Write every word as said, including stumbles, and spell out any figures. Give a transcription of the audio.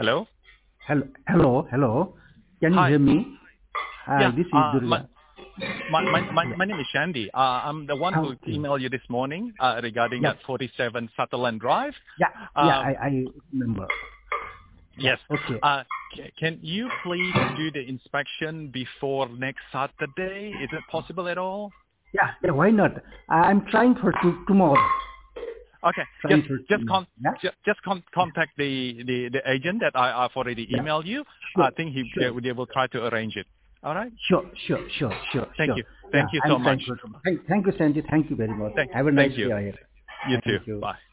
Hello? Hello, hello, hello. Can you Hi. hear me? Hi, Yeah, this is uh, my, Durga. my, my, my, Yeah. my name is Shandy. Uh, I'm the one who Okay. emailed you this morning uh, regarding Yeah, that forty-seven Sutherland Drive. yeah, yeah. Um, I, I remember. Yeah. yes. Okay. Uh, c- can you please do the inspection before next Saturday? Is it possible at all? Yeah, yeah. Why not? I, I'm trying for to, tomorrow. Okay, just Trying for just tomorrow. con- Yeah. just, just con- contact the, the, the agent that I, I've already Yeah. emailed you. Sure. I think he they, Sure. they will try to arrange it. All right. Sure. Sure. Sure. Sure. Thank Sure. you. Yeah. Thank you I'm so much. trying for tomorrow. Thank, thank you, Sanjay. Thank you very much. Thank Have a nice thank you. day ahead. You too. Thank you. Bye.